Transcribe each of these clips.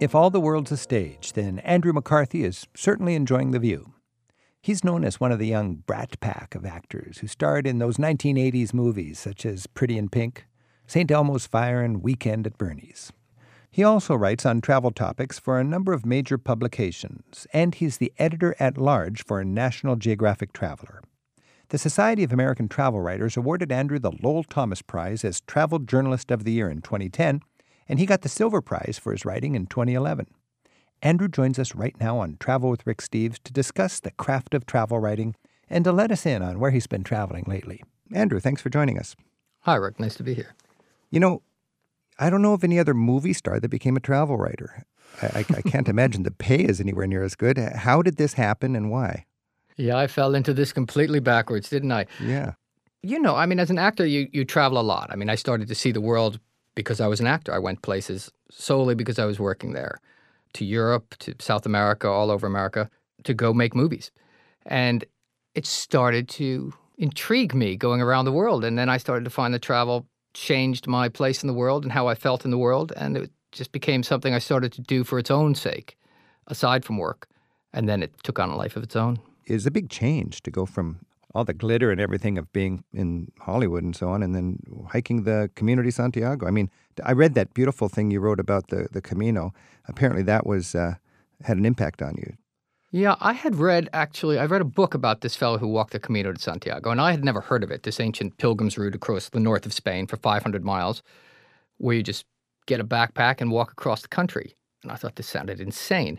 If all the world's a stage, then Andrew McCarthy is certainly enjoying the view. He's known as one of the young brat pack of actors who starred in those 1980s movies such as Pretty in Pink, St. Elmo's Fire, and Weekend at Bernie's. He also writes on travel topics for a number of major publications, and he's the editor-at-large for National Geographic Traveler. The Society of American Travel Writers awarded Andrew the Lowell Thomas Prize as Travel Journalist of the Year in 2010, and he got the Silver Prize for his writing in 2011. Andrew joins us right now on Travel with Rick Steves to discuss the craft of travel writing and to let us in on where he's been traveling lately. Andrew, thanks for joining us. Hi, Rick. Nice to be here. You know, I don't know of any other movie star that became a travel writer. I can't imagine the pay is anywhere near as good. How did this happen and why? Yeah, I fell into this completely backwards, didn't I? Yeah. You know, I mean, as an actor, you travel a lot. I mean, I started to see the world because I was an actor. I went places solely because I was working there, to Europe, to South America, all over America, to go make movies. And it started to intrigue me going around the world. And then I started to find that travel changed my place in the world and how I felt in the world. And it just became something I started to do for its own sake, aside from work. And then it took on a life of its own. It's a big change to go from all the glitter and everything of being in Hollywood and so on, and then hiking the Camino de Santiago. I mean, I read that beautiful thing you wrote about the Camino. Apparently that was had an impact on you. Yeah, I read a book about this fellow who walked the Camino de Santiago, and I had never heard of it, this ancient pilgrim's route across the north of Spain for 500 miles, where you just get a backpack and walk across the country. And I thought this sounded insane.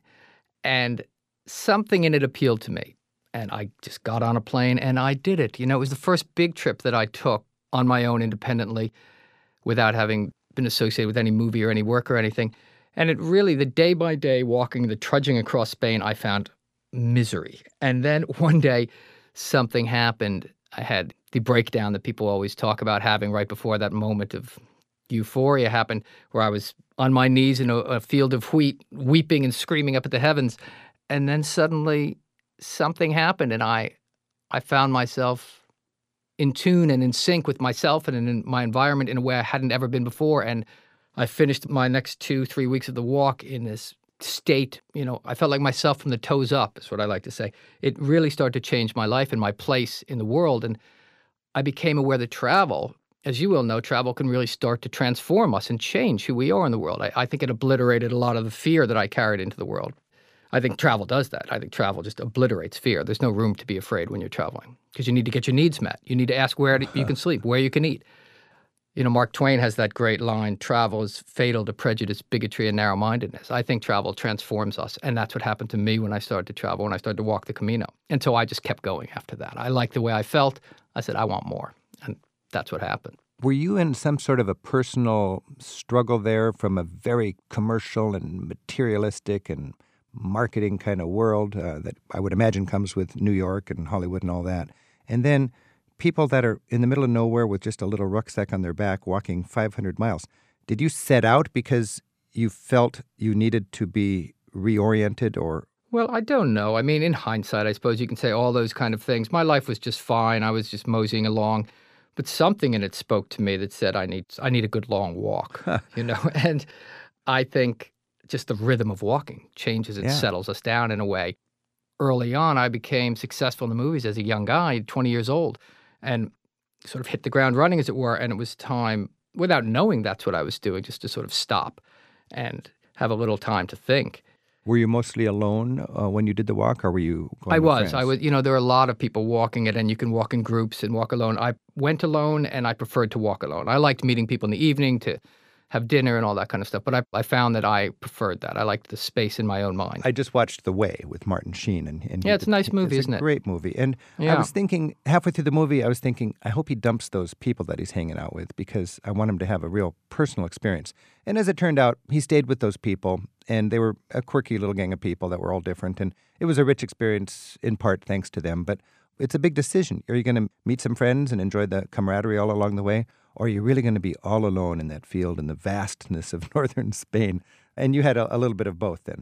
And something in it appealed to me. And I just got on a plane and I did it. You know, it was the first big trip that I took on my own independently without having been associated with any movie or any work or anything. And it really, the day by day walking, the trudging across Spain, I found misery. And then one day something happened. I had the breakdown that people always talk about having right before that moment of euphoria happened, where I was on my knees in a field of wheat, weeping and screaming up at the heavens. And then suddenly something happened, and I found myself in tune and in sync with myself and in my environment in a way I hadn't ever been before. And I finished my next 2-3 weeks of the walk in this state. You know, I felt like myself from the toes up, is what I like to say. It really started to change my life and my place in the world. And I became aware that travel, as you will know, travel can really start to transform us and change who we are in the world. I think it obliterated a lot of the fear that I carried into the world. I think travel does that. I think travel just obliterates fear. There's no room to be afraid when you're traveling because you need to get your needs met. You need to ask where you can sleep, where you can eat. You know, Mark Twain has that great line, travel is fatal to prejudice, bigotry, and narrow-mindedness. I think travel transforms us, and that's what happened to me when I started to travel, when I started to walk the Camino. And so I just kept going after that. I liked the way I felt. I said, I want more, and that's what happened. Were you in some sort of a personal struggle there from a very commercial and materialistic and marketing kind of world that I would imagine comes with New York and Hollywood and all that? And then people that are in the middle of nowhere with just a little rucksack on their back walking 500 miles. Did you set out because you felt you needed to be reoriented or? Well, I don't know. I mean, in hindsight, I suppose you can say all those kind of things. My life was just fine. I was just moseying along. But something in it spoke to me that said I need a good long walk, you know. And I think just the rhythm of walking changes and settles us down in a way. Early on, I became successful in the movies as a young guy, 20 years old, and sort of hit the ground running, as it were. And it was time, without knowing that's what I was doing, just to sort of stop and have a little time to think. Were you mostly alone when you did the walk, or were you going with friends? I was. You know, there are a lot of people walking it, and you can walk in groups and walk alone. I went alone, and I preferred to walk alone. I liked meeting people in the evening to have dinner and all that kind of stuff. But I found that I preferred that. I liked the space in my own mind. I just watched The Way with Martin Sheen. And yeah, it's a nice movie, isn't it? It's a great movie. And I was thinking, halfway through the movie, I hope he dumps those people that he's hanging out with because I want him to have a real personal experience. And as it turned out, he stayed with those people, and they were a quirky little gang of people that were all different. And it was a rich experience in part thanks to them. But it's a big decision. Are you going to meet some friends and enjoy the camaraderie all along the way? Or are you really going to be all alone in that field in the vastness of northern Spain? And you had a little bit of both then.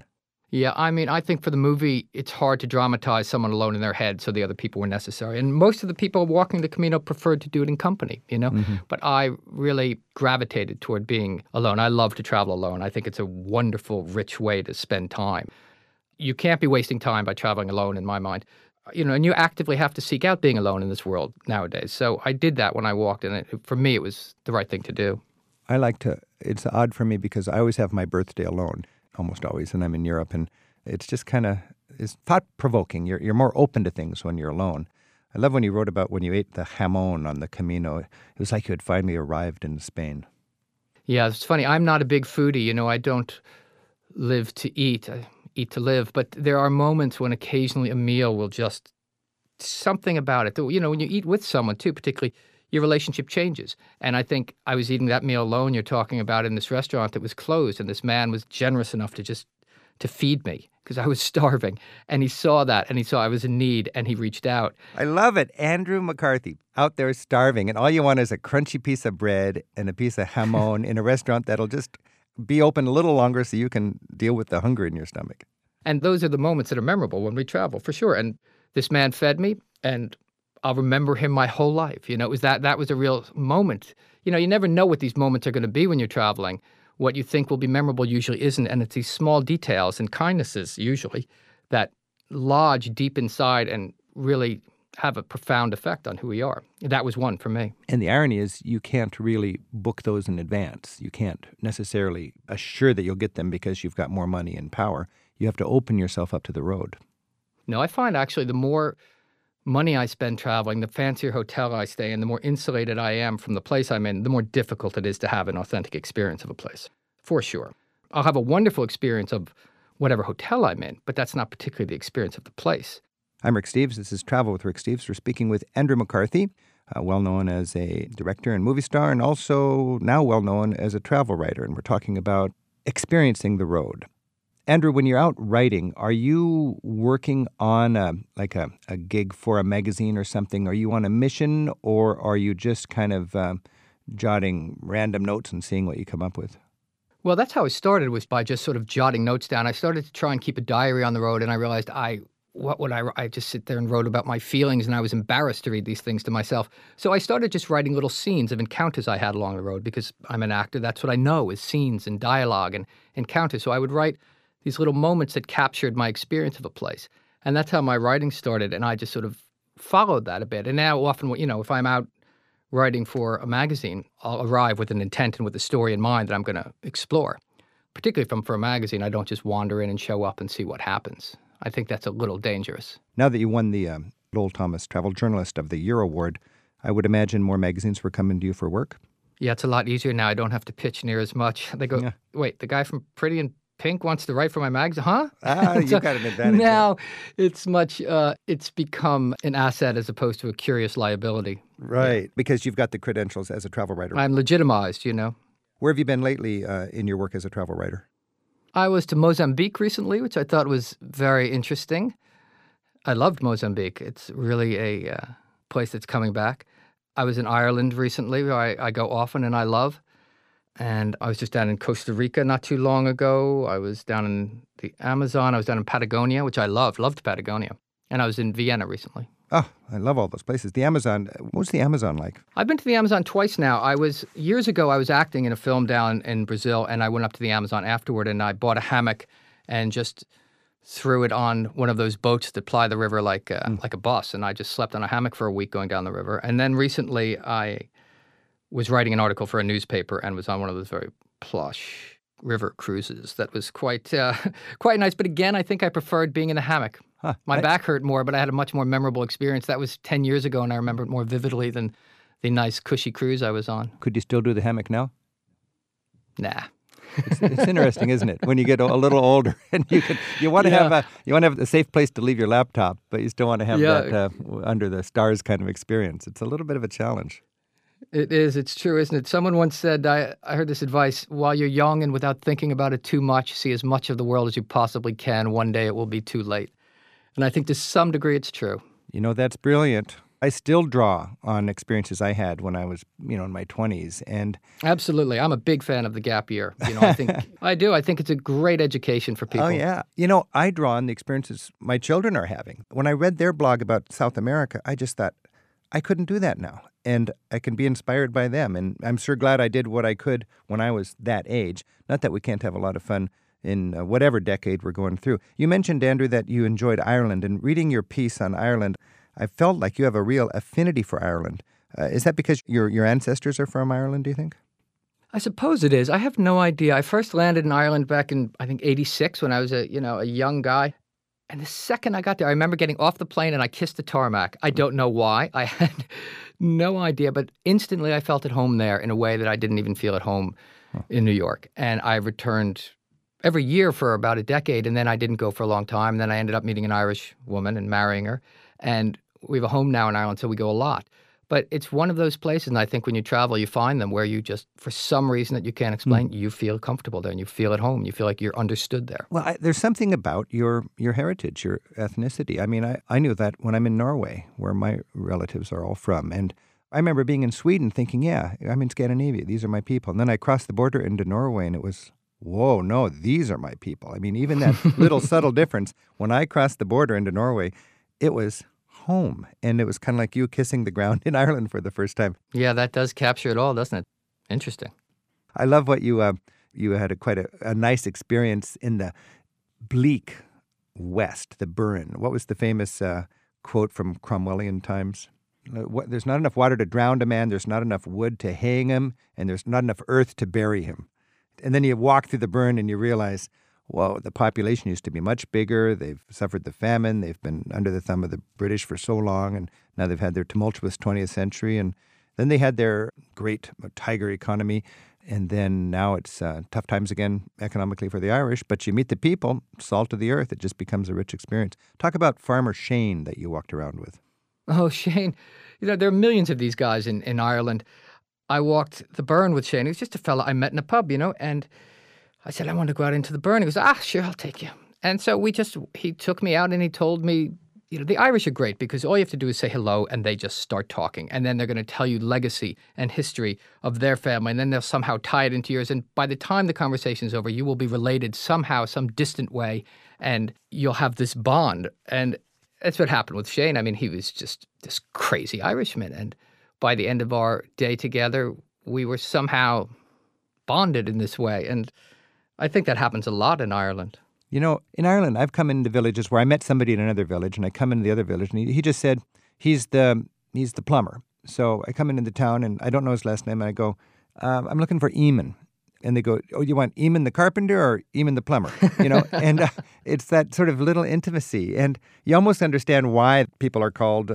Yeah, I mean, I think for the movie, it's hard to dramatize someone alone in their head, so the other people were necessary. And most of the people walking the Camino preferred to do it in company, you know? Hmm. But I really gravitated toward being alone. I love to travel alone. I think it's a wonderful, rich way to spend time. You can't be wasting time by traveling alone, in my mind. You know, and you actively have to seek out being alone in this world nowadays. So I did that when I walked, and for me, it was the right thing to do. I like to, it's odd for me because I always have my birthday alone, almost always, and I'm in Europe, and it's just kind of, it's thought-provoking. You're more open to things when you're alone. I love when you wrote about when you ate the jamón on the Camino. It was like you had finally arrived in Spain. Yeah, it's funny. I'm not a big foodie. You know, I don't live to eat. I eat to live. But there are moments when occasionally a meal will just, something about it. You know, when you eat with someone too, particularly, your relationship changes. And I think I was eating that meal alone you're talking about in this restaurant that was closed, and this man was generous enough to feed me because I was starving. And he saw that, and he saw I was in need, and he reached out. I love it. Andrew McCarthy out there starving, and all you want is a crunchy piece of bread and a piece of jamón in a restaurant that'll just be open a little longer so you can deal with the hunger in your stomach. And those are the moments that are memorable when we travel, for sure. And this man fed me, and I'll remember him my whole life. You know, it was that was a real moment. You know, you never know what these moments are going to be when you're traveling. What you think will be memorable usually isn't, and it's these small details and kindnesses usually that lodge deep inside and really have a profound effect on who we are. That was one for me. And the irony is you can't really book those in advance. You can't necessarily assure that you'll get them because you've got more money and power. You have to open yourself up to the road. No, I find actually the more money I spend traveling, the fancier hotel I stay in, the more insulated I am from the place I'm in, the more difficult it is to have an authentic experience of a place, for sure. I'll have a wonderful experience of whatever hotel I'm in, but that's not particularly the experience of the place. I'm Rick Steves. This is Travel with Rick Steves. We're speaking with Andrew McCarthy, well known as a director and movie star, and also now well known as a travel writer. And we're talking about experiencing the road. Andrew, when you're out writing, are you working on a gig for a magazine or something? Are you on a mission, or are you just kind of jotting random notes and seeing what you come up with? Well, that's how I started, was by just sort of jotting notes down. I started to try and keep a diary on the road, and I realized I just sit there and wrote about my feelings, and I was embarrassed to read these things to myself. So I started just writing little scenes of encounters I had along the road because I'm an actor. That's what I know is scenes and dialogue and encounters. So I would write these little moments that captured my experience of a place. And that's how my writing started, and I just sort of followed that a bit. And now often, you know, if I'm out writing for a magazine, I'll arrive with an intent and with a story in mind that I'm going to explore. Particularly if I'm for a magazine, I don't just wander in and show up and see what happens. I think that's a little dangerous. Now that you won the Lowell Thomas Travel Journalist of the Year Award, I would imagine more magazines were coming to you for work? Yeah, it's a lot easier now. I don't have to pitch near as much. They go, yeah. Wait, the guy from Pretty in Pink wants to write for my magazine? Huh? You got an advantage. Now it's it's become an asset as opposed to a curious liability. Right, yeah. Because you've got the credentials as a travel writer. I'm legitimized, you know. Where have you been lately in your work as a travel writer? I was to Mozambique recently, which I thought was very interesting. I loved Mozambique. It's really a place that's coming back. I was in Ireland recently, where I go often and I love. And I was just down in Costa Rica not too long ago. I was down in the Amazon. I was down in Patagonia, which I loved Patagonia. And I was in Vienna recently. Oh, I love all those places. The Amazon, what's the Amazon like? I've been to the Amazon twice now. Years ago, I was acting in a film down in Brazil, and I went up to the Amazon afterward, and I bought a hammock and just threw it on one of those boats that ply the river like a bus, and I just slept on a hammock for a week going down the river. And then recently, I was writing an article for a newspaper and was on one of those very plush river cruises that was quite nice. But again, I think I preferred being in a hammock. Huh. My back hurt more, but I had a much more memorable experience. That was 10 years ago, and I remember it more vividly than the nice, cushy cruise I was on. Could you still do the hammock now? Nah. It's interesting, isn't it? When you get a little older, and you want to have a safe place to leave your laptop, but you still want to have that under the stars kind of experience. It's a little bit of a challenge. It is. It's true, isn't it? Someone once said, I heard this advice, while you're young and without thinking about it too much, see as much of the world as you possibly can. One day it will be too late. And I think to some degree it's true. You know, that's brilliant. I still draw on experiences I had when I was, in my 20s. And Absolutely. I'm a big fan of the gap year. I think I do. I think it's a great education for people. oh, yeah. I draw on the experiences my children are having. When I read their blog about South America, I just thought, I couldn't do that now. And I can be inspired by them. And I'm sure glad I did what I could when I was that age. Not that we can't have a lot of fun in whatever decade we're going through. You mentioned, Andrew, that you enjoyed Ireland. And reading your piece on Ireland, I felt like you have a real affinity for Ireland. Is that because your ancestors are from Ireland, do you think? I suppose it is. I have no idea. I first landed in Ireland back in, I think, 86 when I was a young guy. And the second I got there, I remember getting off the plane and I kissed the tarmac. I don't know why. I had no idea, but instantly I felt at home there in a way that I didn't even feel at home in New York. And I returned every year for about a decade, and then I didn't go for a long time. And then I ended up meeting an Irish woman and marrying her. And we have a home now in Ireland, so we go a lot. But it's one of those places, and I think when you travel, you find them where you just, for some reason that you can't explain, you feel comfortable there and you feel at home. You feel like you're understood there. Well, there's something about your heritage, your ethnicity. I mean, I knew that when I'm in Norway, where my relatives are all from. And I remember being in Sweden thinking, yeah, I'm in Scandinavia. These are my people. And then I crossed the border into Norway, and it was, whoa, no, these are my people. I mean, even that little subtle difference, when I crossed the border into Norway, it was home. And it was kind of like you kissing the ground in Ireland for the first time. Yeah, that does capture it all, doesn't it? Interesting. I love what you had quite a nice experience in the bleak West, the Burren. What was the famous quote from Cromwellian times? There's not enough water to drown a man, there's not enough wood to hang him, and there's not enough earth to bury him. And then you walk through the Burren and you realize, well, the population used to be much bigger. They've suffered the famine. They've been under the thumb of the British for so long, and now they've had their tumultuous 20th century. And then they had their great tiger economy, and then now it's tough times again economically for the Irish. But you meet the people, salt of the earth. It just becomes a rich experience. Talk about Farmer Shane that you walked around with. Oh, Shane. There are millions of these guys in Ireland. I walked the Burren with Shane. He was just a fella I met in a pub, and I said, I want to go out into the Burren. He goes, sure, I'll take you. And so he took me out and he told me, the Irish are great because all you have to do is say hello and they just start talking. And then they're going to tell you legacy and history of their family. And then they'll somehow tie it into yours. And by the time the conversation's over, you will be related somehow, some distant way, and you'll have this bond. And that's what happened with Shane. I mean, he was just this crazy Irishman. And by the end of our day together, we were somehow bonded in this way. And I think that happens a lot in Ireland. In Ireland, I've come into villages where I met somebody in another village, and I come into the other village, and he just said, he's the plumber. So I come into the town, and I don't know his last name, and I go, I'm looking for Eamon. And they go, oh, you want Eamon the carpenter or Eamon the plumber? And it's that sort of little intimacy. And you almost understand why people are called,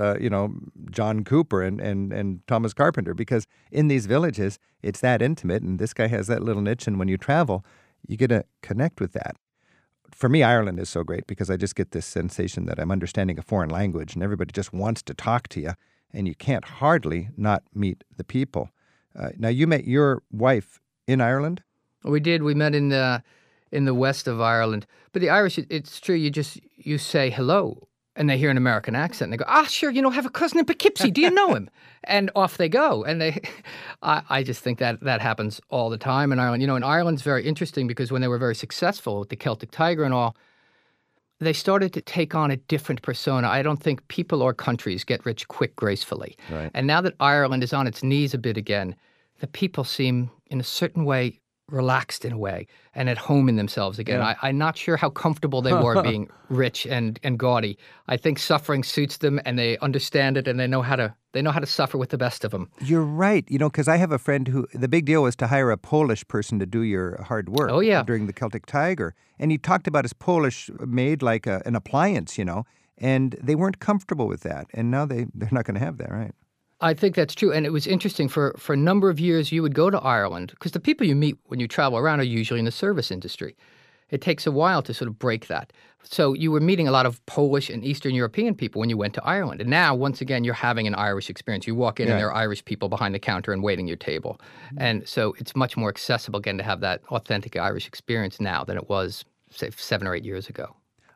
John Cooper and Thomas Carpenter, because in these villages, it's that intimate, and this guy has that little niche, and when you travel, you get to connect with that. For me, Ireland is so great because I just get this sensation that I'm understanding a foreign language and everybody just wants to talk to you, and you can't hardly not meet the people. Now, you met your wife in Ireland? We did. We met in the west of Ireland. But the Irish, it's true, you say hello, and they hear an American accent, and they go, sure, have a cousin in Poughkeepsie. Do you know him? And off they go. And I just think that happens all the time in Ireland. And Ireland's very interesting because when they were very successful with the Celtic Tiger and all, they started to take on a different persona. I don't think people or countries get rich quick gracefully. Right. And now that Ireland is on its knees a bit again, the people seem, in a certain way, relaxed in a way and at home in themselves again. Yeah. I'm not sure how comfortable they were being rich and gaudy. I think suffering suits them, and they understand it, and they know how to suffer with the best of them. You're right. Because I have a friend who, the big deal was to hire a Polish person to do your hard work. Oh, yeah. During the Celtic Tiger. And he talked about his Polish maid like an appliance, and they weren't comfortable with that. And now they're not going to have that, right? I think that's true. And it was interesting. For a number of years, you would go to Ireland because the people you meet when you travel around are usually in the service industry. It takes a while to sort of break that. So you were meeting a lot of Polish and Eastern European people when you went to Ireland. And now, once again, you're having an Irish experience. You walk in and there are Irish people behind the counter and waiting your table. And so it's much more accessible again to have that authentic Irish experience now than it was, say, 7 or 8 years ago.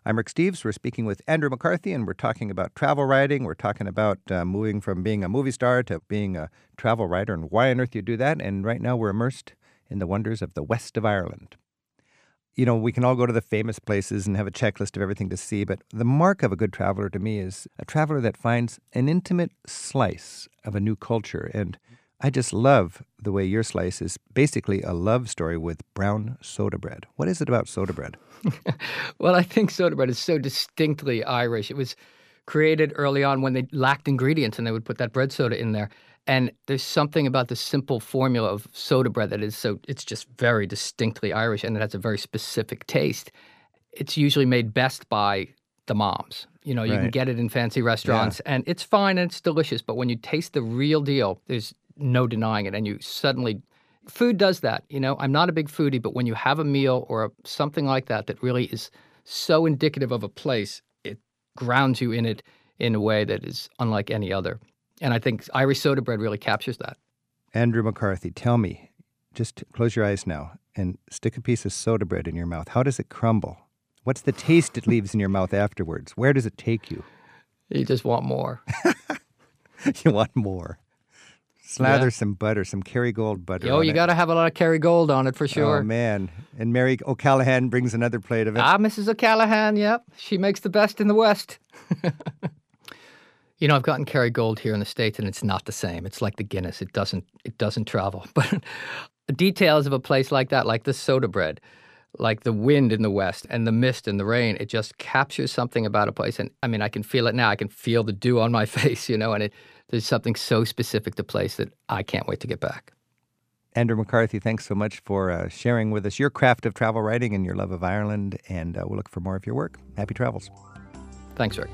I'm Rick Steves. We're speaking with Andrew McCarthy, and we're talking about travel writing. We're talking about moving from being a movie star to being a travel writer and why on earth you do that. And right now we're immersed in the wonders of the west of Ireland. You know, we can all go to the famous places and have a checklist of everything to see, but the mark of a good traveler to me is a traveler that finds an intimate slice of a new culture. And I just love the way your slice is basically a love story with brown soda bread. What is it about soda bread? Well, I think soda bread is so distinctly Irish. It was created early on when they lacked ingredients and they would put that bread soda in there. And there's something about the simple formula of soda bread that is it's just very distinctly Irish, and it has a very specific taste. It's usually made best by the moms. You know, you can get it in fancy restaurants, and it's fine and it's delicious. But when you taste the real deal, there's no denying it. And you suddenly, food does that. You know, I'm not a big foodie, but when you have a meal or something like that that really is so indicative of a place, it grounds you in it in a way that is unlike any other. And I think Irish soda bread really captures that. Andrew McCarthy, tell me, just close your eyes now and stick a piece of soda bread in your mouth. How does it crumble? What's the taste it leaves in your mouth afterwards? Where does it take you? You just want more. You want more. Slather some butter, some Kerrygold butter. Oh, you got to have a lot of Kerrygold on it for sure. Oh, man. And Mary O'Callaghan brings another plate of it. Mrs. O'Callaghan, yep. She makes the best in the West. You know, I've gotten Kerrygold here in the States, and it's not the same. It's like the Guinness. It doesn't travel. But the details of a place like that, like the soda bread, like the wind in the West and the mist and the rain, it just captures something about a place. And I mean, I can feel it now. I can feel the dew on my face, you know, and there's something so specific to place that I can't wait to get back. Andrew McCarthy, thanks so much for sharing with us your craft of travel writing and your love of Ireland. And we'll look for more of your work. Happy travels. Thanks, Rick.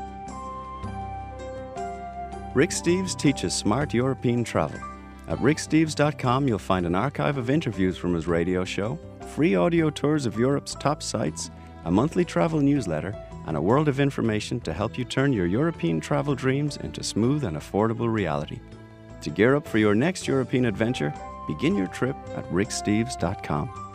Rick Steves teaches smart European travel. At ricksteves.com, you'll find an archive of interviews from his radio show, free audio tours of Europe's top sites, a monthly travel newsletter, and a world of information to help you turn your European travel dreams into smooth and affordable reality. To gear up for your next European adventure, begin your trip at ricksteves.com.